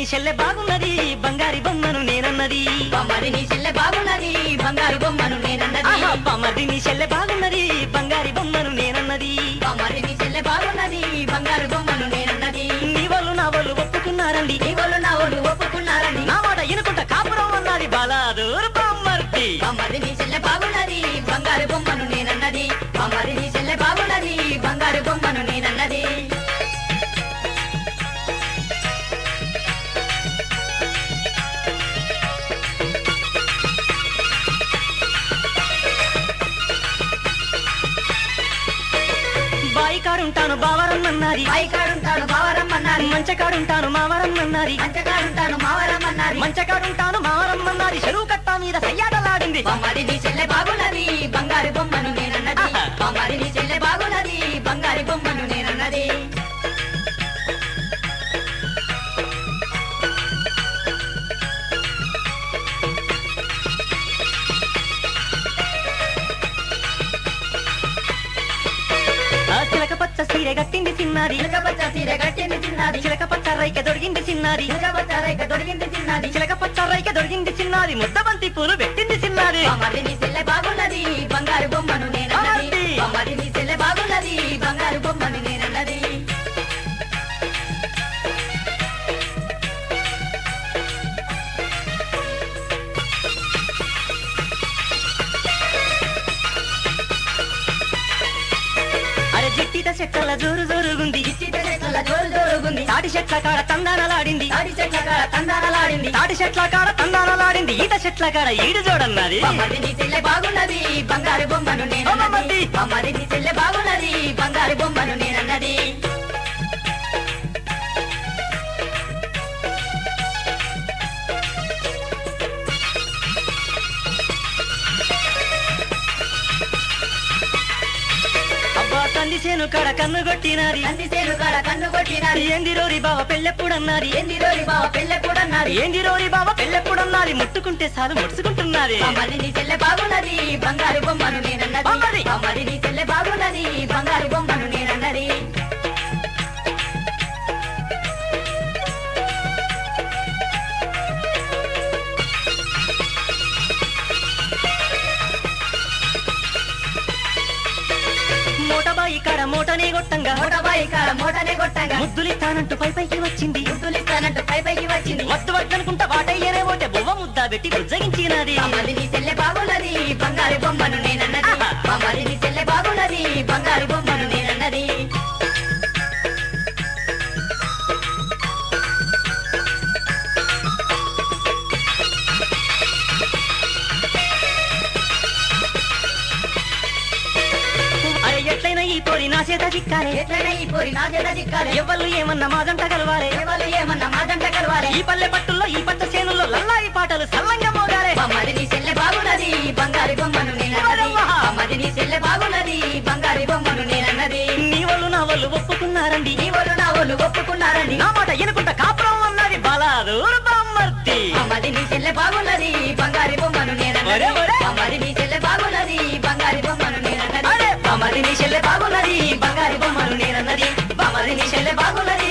చెల్లె బాగున్నది బంగారి బొమ్మను నేనన్నది బామ్మది నీ చెల్లె బాగున్నది బంగారు బొమ్మను నేనన్నది బామ్మది నీ చెల్లె బాగున్నది బంగారి బొమ్మను నేనన్నది బామ్మది నీ చెల్లె బాగున్నది బంగారు బొమ్మను నేనన్నది నీ వాళ్ళు నా వాళ్ళు ఒప్పుకున్నారండి నీ వాళ్ళు నా వాళ్ళు ఒప్పుకున్నారండి నా మాట ఎనుకుంట కాపురం అన్నది బాలాదూర్ బామ్మర్తి బామ్మది నీ చెల్లె బాగున్నది బంగారు బొమ్మను నేనన్నది బామ్మది నీ చెల్లె బాగున్నది బంగారు బొమ్మను నేనన్నది బాయికాడుంటాను బావరమ్మన్నది బాయికాడుంటాను బావరమ్మన్నది మంచకాడుంటాను మావరమ్మన్నది మంచకాడుంటాను మావరమ్మన్నది మంచకాడుంటాను మావరమ్మన్నది చెరువు కట్ట మీద సయ్యాటలాడింది బామ్మది నీ చెల్లె బాగున్నది బంగారు బొమ్మను నేనన్నది బామ్మది నీ చెల్లె బాగున్నది బంగారు బొమ్మను నేనన్నది చిలకపచ్చ సీరె గట్టింది చిన్నది చిలకపచ్చ సీర కట్టింది చిన్నది చిలకపచ్చ రైక దొరికింది చిన్నది చిలకపచ్చ రైక దొరికింది చిన్నది చిలకపచ్చ రైక దొరికింది చిన్నది ముద్దబంతి పూలు పెట్టింది చిన్నది బామ్మది నీ చెల్లె బాగున్నది బంగారు బొమ్మను నేనన్నది బామ్మది నీ చెల్లె బాగున్నది బంగారు బొమ్మను నేనన్నది అరే జిట్టిత చెక్కల జోరు జోరుగుంది చిట్ట చెట్ల జోరు జోరుగుంది తాటి చెట్ల కాడ తందానలాడింది తాడి చెట్ల కాడ తందానలాడింది తాటి చెట్ల కాడ తందానలాడింది ఈత చెట్ల కాడ ఈడు జోడన్నది బామ్మది నీ చెల్లె బాగున్నది బంగారు బొమ్మను నేనన్నది బామ్మది నీ చెల్లె బాగున్నది బంగారు బొమ్మను నేనన్నది అబ్బా తంది చేను కాడ కన్ను కొట్టినది కంది సేను కాడ కన్ను కొట్టినది ఏంది రోరి బావ పెళ్ళెప్పుడన్నది ఏంది రోరి బావ పెళ్ళెప్పుడన్నది ఏంది రోరి బావ పెళ్ళెప్పుడన్నది ముట్టుకుంటే చాలు ముడుచుకుంటున్నది బామ్మది నీ చెల్లె బాగున్నది బంగారు బొమ్మను నేనన్నది బామ్మది. బామ్మది నీ చెల్లె బాగున్నది బంగారు బొమ్మను నేనన్నది మూటబాయి కాడ మూటనే కొట్టంగా మూటబాయి కాడ మూటనే కొట్టంగా ముద్దులిస్తానంటూ పై పైకి వచ్చింది ముద్దులిస్తానంటూ పై పైకి వచ్చింది వద్దు వద్దనుకుంటా వాటయ్యనే పోతే బొవ్వ ముద్ద పెట్టి బుజ్జగించినది బామ్మది నీ చెల్లె బాగున్నది బంగారు బొమ్మను నేనన్నది బామ్మది నీ చెల్లె బాగున్నది బంగారు బొమ్మను నేనన్నది అరే ఎట్లయినా ఈ పోరి నా చేత చిక్కాలే ఎట్లయినా ఈ పోరి నా చేత చిక్కాలి ఎవరు ఏమన్నా మాదంట కలవాలే ఎవరు ఏమన్నా మాదంట కలవాలి ఈ పల్లె పట్టుల్లో ఈ పట్ట చేనుల్లో లల్లాయి పాటలు సల్లంగా మోగాలే బామ్మది నీ చెల్లె బాగున్నది బంగారు బొమ్మను నేనన్నది బామ్మది నీ చెల్లె బాగున్నది బంగారు బొమ్మను నేనన్నది నీ వాళ్ళు నా వాళ్ళు ఒప్పుకున్నారండి నీ వాళ్ళు నా వాళ్ళు ఒప్పుకున్నారండి నా మాట ఎనుకుంట కాపురం అన్నది బాలాదూర్ బామ్మర్తి బామ్మది నీ చెల్లె బాగున్నది బంగారు బొమ్మను నేనన్నది ఒరే, ఒరే. బామ్మది నీ చెల్లె బాగున్నది బంగారు బొమ్మను నేనన్నది అరే. బామ్మది నీ చెల్లె బాగున్నది బంగారు బొమ్మను నేనన్నది బామ్మది నీ చెల్లె బాగున్నది